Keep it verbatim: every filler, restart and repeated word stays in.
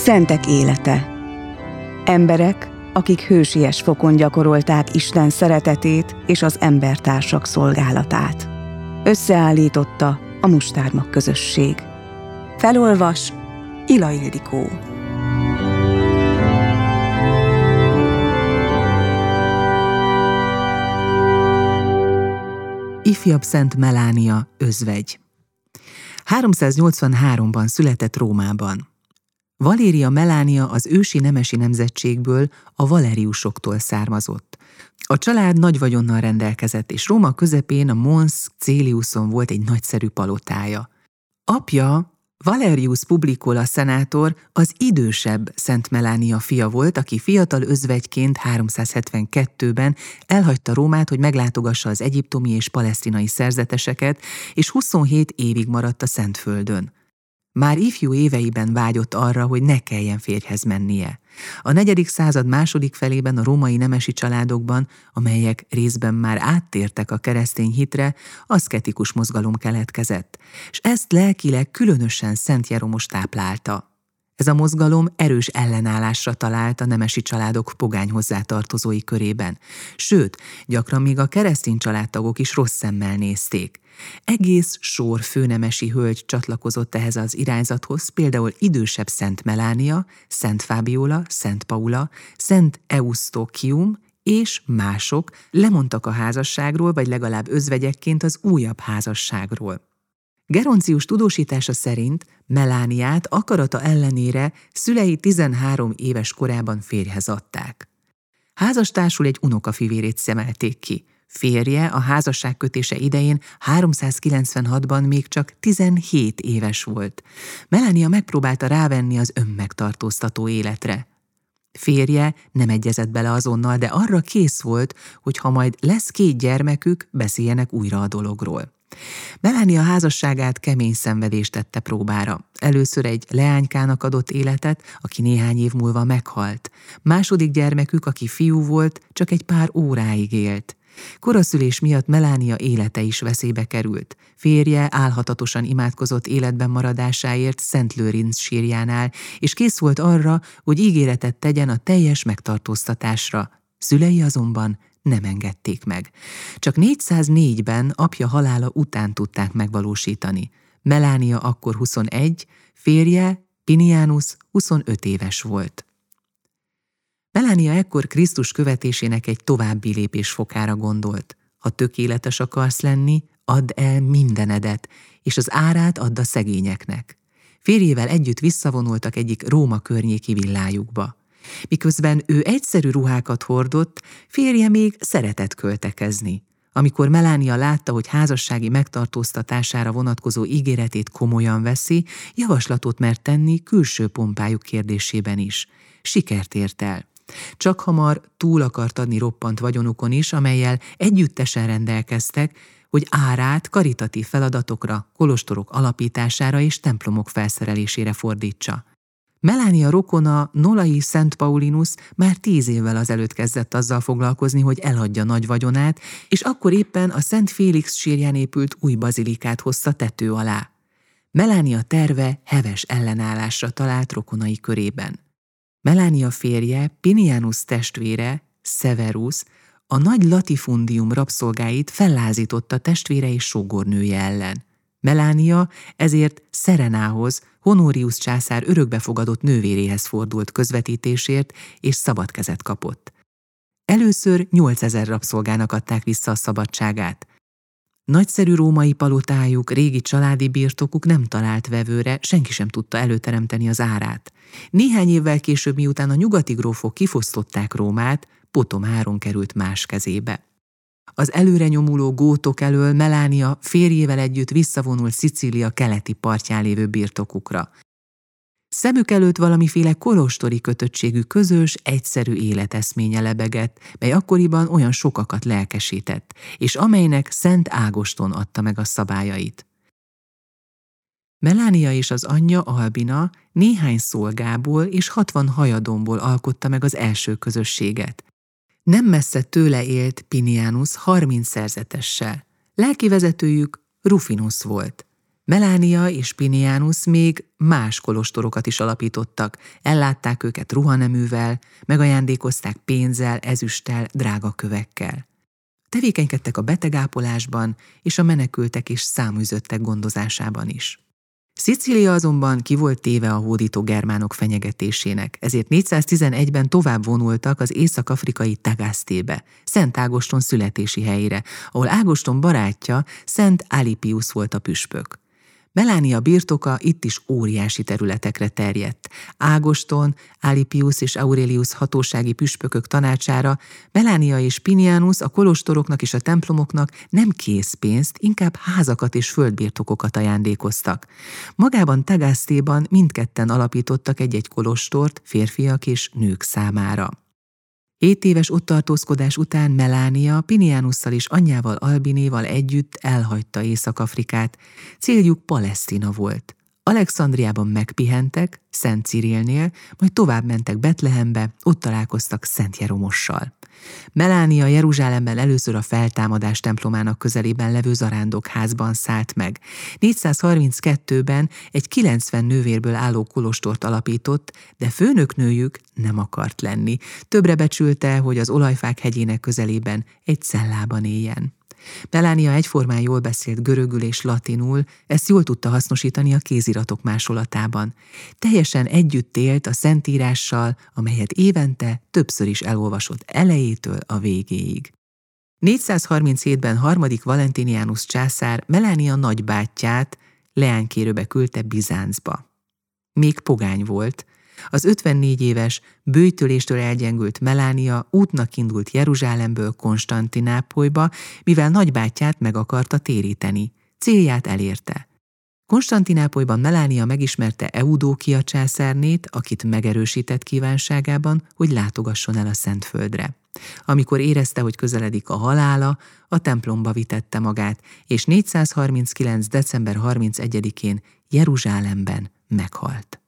Szentek élete. Emberek, akik hősies fokon gyakorolták Isten szeretetét és az embertársak szolgálatát. Összeállította a Mustármag közösség. Felolvas Ila Ildikó. Ifjabb Szent Melánia özvegy. háromszáznyolcvanháromban született Rómában. Valéria Melánia az ősi nemesi nemzetségből, a Valeriusoktól származott. A család nagy vagyonnal rendelkezett, és Róma közepén a Mons Caeliuson volt egy nagyszerű palotája. Apja, Valerius Publicola szenátor, az idősebb Szent Melánia fia volt, aki fiatal özvegyként háromszázhetvenkettőben elhagyta Rómát, hogy meglátogassa az egyiptomi és palesztinai szerzeteseket, és huszonhét évig maradt a Szentföldön. Már ifjú éveiben vágyott arra, hogy ne kelljen férjhez mennie. A negyedik század második felében a római nemesi családokban, amelyek részben már áttértek a keresztény hitre, aszketikus mozgalom keletkezett, és ezt lelkileg különösen Szent Jeromos táplálta. Ez a mozgalom erős ellenállásra talált a nemesi családok pogány hozzátartozói körében, sőt, gyakran még a keresztény családtagok is rossz szemmel nézték. Egész sor főnemesi hölgy csatlakozott ehhez az irányzathoz, például idősebb Szent Melánia, Szent Fábiola, Szent Paula, Szent Eusztókium és mások lemondtak a házasságról, vagy legalább özvegyekként az újabb házasságról. Geroncius tudósítása szerint Melániát akarata ellenére szülei tizenhárom éves korában férjhez adták. Házastársul egy unokafivérét szemelték ki. Férje a házasságkötése idején háromszázkilencvenhatban még csak tizenhét éves volt. Melánia megpróbálta rávenni az önmegtartóztató életre. Férje nem egyezett bele azonnal, de arra kész volt, hogy ha majd lesz két gyermekük, beszéljenek újra a dologról. Melánia házasságát kemény szenvedést tette próbára. Először egy leánykának adott életet, aki néhány év múlva meghalt. Második gyermekük, aki fiú volt, csak egy pár óráig élt. Koraszülés miatt Melánia élete is veszélybe került. Férje álhatatosan imádkozott életben maradásáért Szent Lőrinc sírjánál, és kész volt arra, hogy ígéretet tegyen a teljes megtartóztatásra. Szülei azonban nem engedték meg. Csak négyszáznégyben apja halála után tudták megvalósítani. Melánia akkor huszonegy, férje, Pinianus huszonöt éves volt. Melánia ekkor Krisztus követésének egy további lépésfokára gondolt. Ha tökéletes akarsz lenni, add el mindenedet, és az árát add a szegényeknek. Férjével együtt visszavonultak egyik Róma környéki villájukba. Miközben ő egyszerű ruhákat hordott, férje még szeretett költekezni. Amikor Melánia látta, hogy házassági megtartóztatására vonatkozó ígéretét komolyan veszi, javaslatot mert tenni külső pompájuk kérdésében is. Sikert ért el. Csak hamar túl akart adni roppant vagyonukon is, amellyel együttesen rendelkeztek, hogy árát karitatív feladatokra, kolostorok alapítására és templomok felszerelésére fordítsa. Melánia rokona, Nolai Szent Paulinus már tíz évvel azelőtt kezdett azzal foglalkozni, hogy eladja nagy vagyonát, és akkor éppen a Szent Félix sírján épült új bazilikát hozta tető alá. Melánia terve heves ellenállásra talált rokonai körében. Melánia férje, Pinianus testvére, Severus, a nagy latifundium rabszolgáit fellázította testvére és sógornője ellen. Melánia ezért Serenához, Honorius császár örökbefogadott nővéréhez fordult közvetítésért, és szabad kezet kapott. Először nyolcezer rabszolgának adták vissza a szabadságát. Nagyszerű római palotájuk, régi családi birtokuk nem talált vevőre, senki sem tudta előteremteni az árát. Néhány évvel később, miután a nyugati grófok kifosztották Rómát, potom áron került más kezébe. Az előre nyomuló gótok elől Melánia férjével együtt visszavonult Szicília keleti partján lévő birtokukra. Szemük előtt valamiféle kolostori kötöttségű közös, egyszerű életeszménye lebegett, mely akkoriban olyan sokakat lelkesített, és amelynek Szent Ágoston adta meg a szabályait. Melánia és az anyja Albina néhány szolgából és hatvan hajadonból alkotta meg az első közösséget. Nem messze tőle élt Pinianus harminc szerzetessel. Lelkivezetőjük Rufinus volt. Melania és Spinianus még más kolostorokat is alapítottak, ellátták őket ruhaneművel, megajándékozták pénzzel, ezüsttel, drága kövekkel. Tevékenykedtek a betegápolásban és a menekültek és száműzöttek gondozásában is. Szicília azonban ki volt téve a hódító germánok fenyegetésének, ezért négyszáztizenegyben tovább vonultak az észak-afrikai Tagasztébe, Szent Ágoston születési helyére, ahol Ágoston barátja, Szent Alipius volt a püspök. Melania birtoka itt is óriási területekre terjedt. Ágoston, Alipius és Aurelius hatósági püspökök tanácsára Melania és Spinianus a kolostoroknak és a templomoknak nem készpénzt, inkább házakat és földbirtokokat ajándékoztak. Magában Tagasztéban mindketten alapítottak egy-egy kolostort férfiak és nők számára. Hét éves ott tartózkodás után Melania Spinianusszal és anyjával Albinéval együtt elhagyta Észak-Afrikát. Céljuk Palesztina volt. Alexandriában megpihentek, Szent Cirilnél, majd tovább mentek Betlehembe, ott találkoztak Szent Jeromossal. Melania Jeruzsálemben először a Feltámadás templomának közelében levő zarándokházban szállt meg. négyszázharminckettőben egy kilencven nővérből álló kolostort alapított, de főnöknőjük nem akart lenni. Többre becsülte, hogy az olajfák hegyének közelében egy cellában éljen. Melania egyformán jól beszélt görögül és latinul, ezt jól tudta hasznosítani a kéziratok másolatában. Teljesen együtt élt a Szentírással, amelyet évente többször is elolvasott elejétől a végéig. négyszázharminchétben harmadik Valentinianus császár Melania nagybátyját leánykérőbe küldte Bizáncba. Még pogány volt. Az ötvennégy éves, bőjtöléstől elgyengült Melania útnak indult Jeruzsálemből Konstantinápolyba, mivel nagybátyját meg akarta téríteni. Célját elérte. Konstantinápolyban Melania megismerte Eudókia császárnét, akit megerősített kívánságában, hogy látogasson el a Szentföldre. Amikor érezte, hogy közeledik a halála, a templomba vitette magát, és négyszázharminckilenc. december harmincegyedikén Jeruzsálemben meghalt.